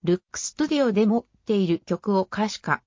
ルックスタジオで持っている曲を可視化。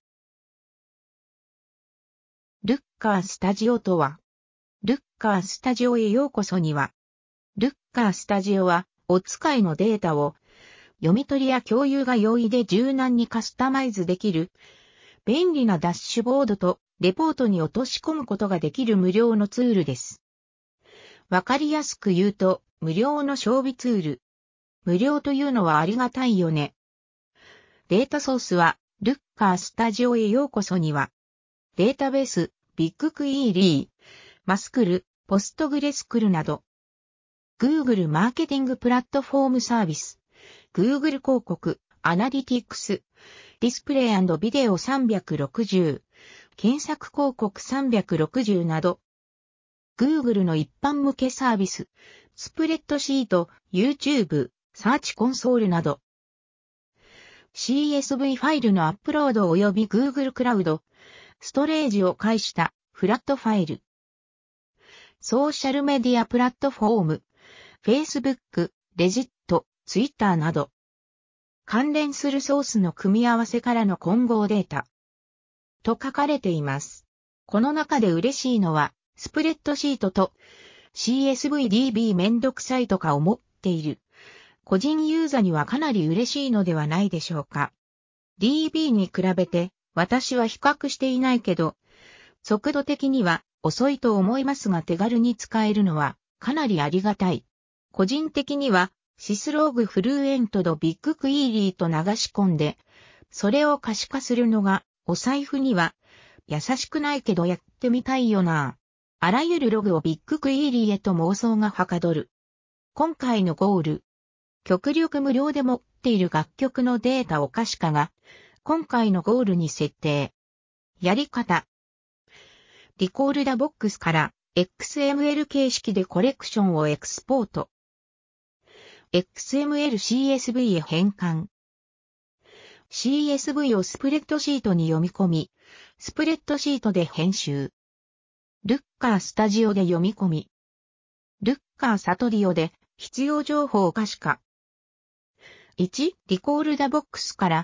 ルッカースタジオとは、ルッカースタジオへようこそには、ルッカースタジオは、お使いのデータを、読み取りや共有が容易で柔軟にカスタマイズできる、便利なダッシュボードとレポートに落とし込むことができる無料のツールです。わかりやすく言うと、無料の小備ツール。無料というのはありがたいよね。データソースは、ルッカースタジオへようこそには、データベース、ビッグクイーリー、マスクル、ポストグレスクルなど、Google マーケティングプラットフォームサービス、Google 広告、アナリティクス、ディスプレイ&ビデオ360、検索広告360など、Google の一般向けサービス、スプレッドシート、YouTube、サーチコンソールなど、CSV ファイルのアップロード及び Google クラウド、ストレージを介したフラットファイル、ソーシャルメディアプラットフォーム、Facebook、Reddit、Twitter など、関連するソースの組み合わせからの混合データ、と書かれています。この中で嬉しいのは、スプレッドシートと CSVDB めんどくさいとか思っている。個人ユーザーにはかなり嬉しいのではないでしょうか。DB に比べて私は比較していないけど、速度的には遅いと思いますが手軽に使えるのはかなりありがたい。個人的にはシスローグフルーエントとビッグクイーリーと流し込んで、それを可視化するのがお財布には優しくないけどやってみたいよな。あらゆるログをビッグクイーリーへと妄想がはかどる。今回のゴール。極力無料で持っている楽曲のデータを可視化が、今回のゴールに設定。やり方。リコールダボックスから XML 形式でコレクションをエクスポート。XML CSV へ変換。CSV をスプレッドシートに読み込み、スプレッドシートで編集。ルッカースタジオで読み込み。ルッカーサトリオで必要情報を可視化。1、リコールダボックスから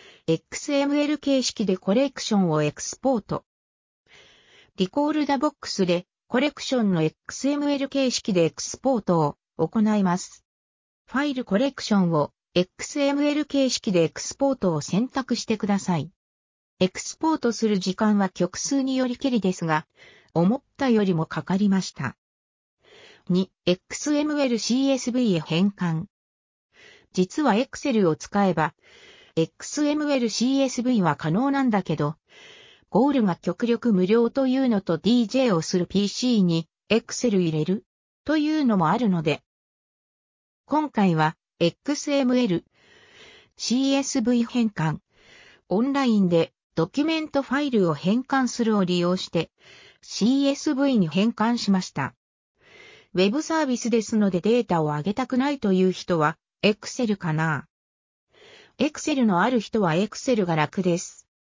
XML 形式でコレクションをエクスポート。リコールダボックスでコレクションの XML 形式でエクスポートを行います。ファイルコレクションを XML 形式でエクスポートを選択してください。エクスポートする時間は曲数によりけりですが、思ったよりもかかりました。2、XML CSV へ変換。実は Excel を使えば、XML CSV は可能なんだけど、ゴールが極力無料というのと DJ をする PC に Excel 入れるというのもあるので、今回は XML CSV 変換、オンラインでドキュメントファイルを変換するを利用して CSV に変換しました。ウェブサービスですのでデータを上げたくないという人は Excel かな。Excel のある人は Excel が楽です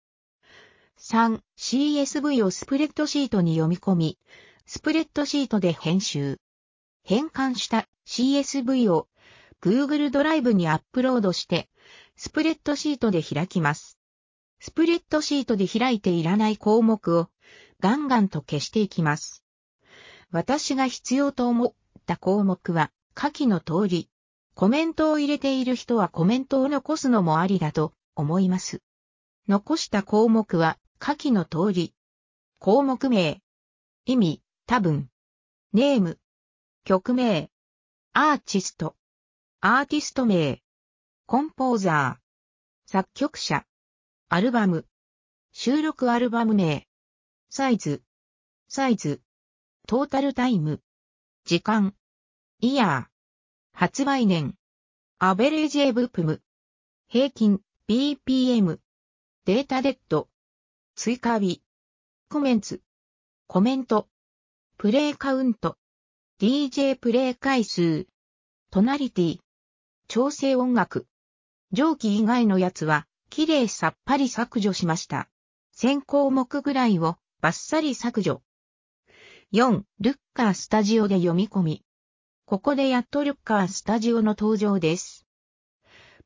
。3、CSV をスプレッドシートに読み込み、スプレッドシートで編集。変換した CSV を Google ドライブにアップロードして、スプレッドシートで開きます。スプレッドシートで開いていらない項目をガンガンと消していきます。私が必要と思った項目は下記の通り、コメントを入れている人はコメントを残すのもありだと思います。残した項目は下記の通り、項目名、意味、多分、ネーム、曲名、アーティスト、アーティスト名、コンポーザー、作曲者、アルバム、収録アルバム名、サイズ、トータルタイム、時間、イヤー、発売年、アベレージエブプム、平均、BPM、データデッド、追加日、コメンツ、コメント、プレイカウント、DJ プレイ回数、トナリティ、調整音楽。上記以外のやつは、きれいさっぱり削除しました。1000項目ぐらいをバッサリ削除。4、ルッカースタジオで読み込み。ここでやっとルッカースタジオの登場です。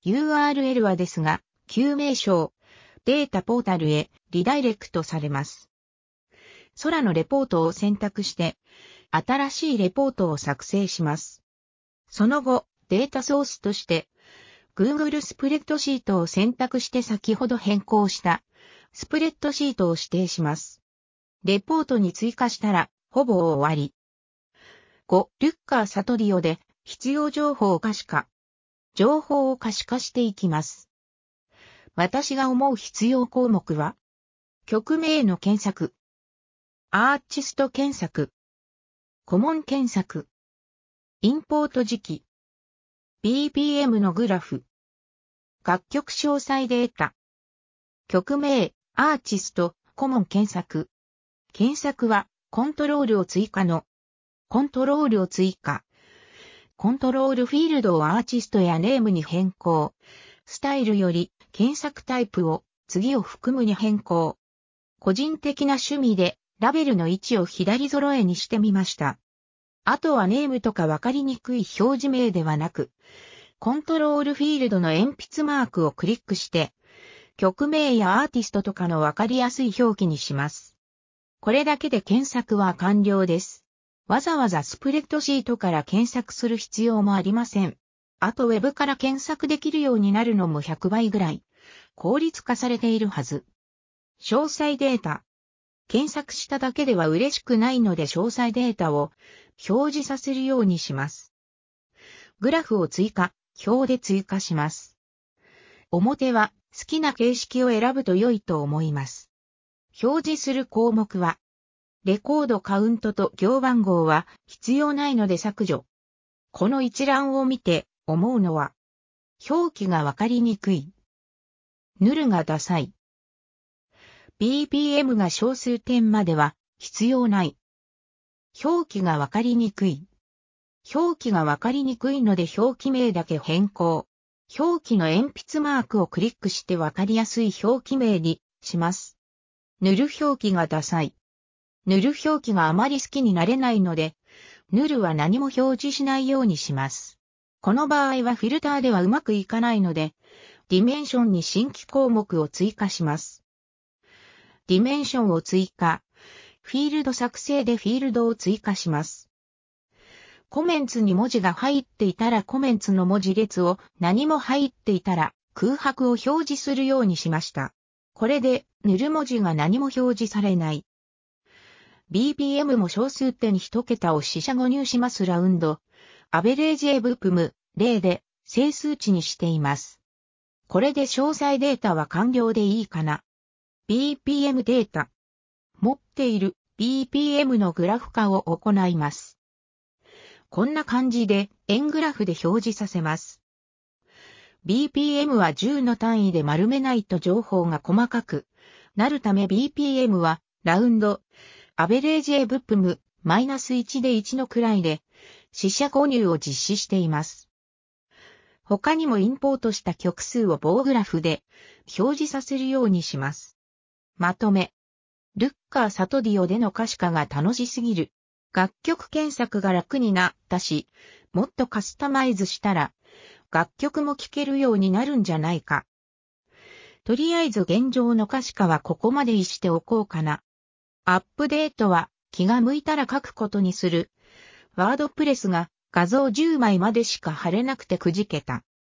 URL はですが、旧名称、データポータルへリダイレクトされます。空のレポートを選択して、新しいレポートを作成します。その後、データソースとして、Google スプレッドシートを選択して先ほど変更したスプレッドシートを指定します。レポートに追加したら、ほぼ終わり。5. ルッカーサトリオで必要情報可視化。情報を可視化していきます。私が思う必要項目は、曲名の検索、アーティスト検索、コモン検索、インポート時期、BPM のグラフ、楽曲詳細データ、曲名、アーティスト、コモン検索。検索はコントロールを追加のコントロールを追加。コントロールフィールドをアーティストやネームに変更。スタイルより検索タイプを次を含むに変更。個人的な趣味でラベルの位置を左揃えにしてみました。あとはネームとかわかりにくい表示名ではなく、コントロールフィールドの鉛筆マークをクリックして、曲名やアーティストとかのわかりやすい表記にします。これだけで検索は完了です。わざわざスプレッドシートから検索する必要もありません。あとウェブから検索できるようになるのも100倍ぐらい効率化されているはず。詳細データ。検索しただけでは嬉しくないので詳細データを表示させるようにします。グラフを追加、表で追加します。表は好きな形式を選ぶと良いと思います。表示する項目は、レコードカウントと行番号は必要ないので削除。この一覧を見て思うのは、表記がわかりにくい。ヌルがダサい。BPM が小数点までは必要ない。表記がわかりにくい。表記がわかりにくいので表記名だけ変更。表記の鉛筆マークをクリックしてわかりやすい表記名にします。ヌル表記がダサい。ヌル表記があまり好きになれないので、ヌルは何も表示しないようにします。この場合はフィルターではうまくいかないので、ディメンションに新規項目を追加します。ディメンションを追加。フィールド作成でフィールドを追加します。コメンツに文字が入っていたらコメンツの文字列を何も入っていたら空白を表示するようにしました。これでヌル文字が何も表示されない。BPM も小数点1桁を四捨五入しますラウンド。アベレージEBPM 0で整数値にしています。これで詳細データは完了でいいかな。BPM データ。持っている BPM のグラフ化を行います。こんな感じで円グラフで表示させます。BPM は10の単位で丸めないと情報が細かくなるため BPM はラウンド、アベレージEBPM -1で1の位で四捨五入を実施しています。他にもインポートした曲数を棒グラフで表示させるようにします。まとめ。ルッカーサトディオでの可視化が楽しすぎる。楽曲検索が楽になったし、もっとカスタマイズしたら、楽曲も聴けるようになるんじゃないか。とりあえず現状の可視化はここまでにしておこうかな。アップデートは気が向いたら書くことにする。ワードプレスが画像10枚までしか貼れなくてくじけた。